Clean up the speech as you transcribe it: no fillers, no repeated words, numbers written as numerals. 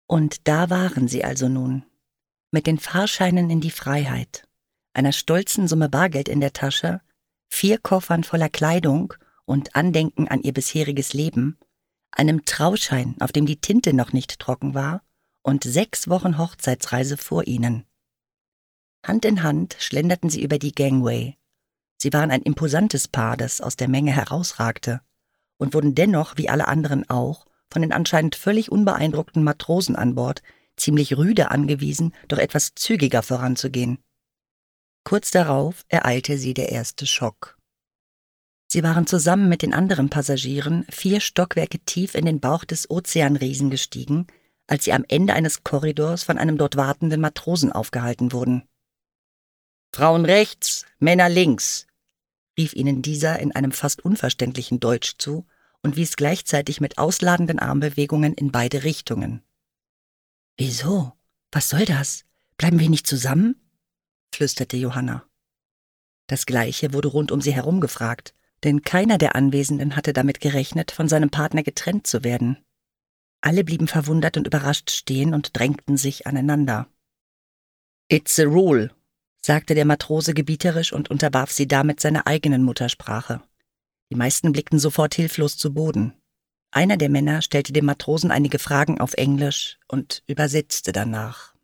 Und da waren sie also nun, mit den Fahrscheinen in die Freiheit, einer stolzen Summe Bargeld in der Tasche, 4 Koffern voller Kleidung und Andenken an ihr bisheriges Leben, einem Trauschein, auf dem die Tinte noch nicht trocken war, und 6 Wochen Hochzeitsreise vor ihnen. Hand in Hand schlenderten sie über die Gangway. Sie waren ein imposantes Paar, das aus der Menge herausragte, und wurden dennoch, wie alle anderen auch, von den anscheinend völlig unbeeindruckten Matrosen an Bord ziemlich rüde angewiesen, doch etwas zügiger voranzugehen. Kurz darauf ereilte sie der erste Schock. Sie waren zusammen mit den anderen Passagieren 4 Stockwerke tief in den Bauch des Ozeanriesen gestiegen, als sie am Ende eines Korridors von einem dort wartenden Matrosen aufgehalten wurden. »Frauen rechts, Männer links«, rief ihnen dieser in einem fast unverständlichen Deutsch zu und wies gleichzeitig mit ausladenden Armbewegungen in beide Richtungen. »Wieso? Was soll das? Bleiben wir nicht zusammen?« flüsterte Johanna. Das Gleiche wurde rund um sie herum gefragt, denn keiner der Anwesenden hatte damit gerechnet, von seinem Partner getrennt zu werden. Alle blieben verwundert und überrascht stehen und drängten sich aneinander. »It's a rule«, sagte der Matrose gebieterisch und unterwarf sie damit seiner eigenen Muttersprache. Die meisten blickten sofort hilflos zu Boden. Einer der Männer stellte dem Matrosen einige Fragen auf Englisch und übersetzte danach.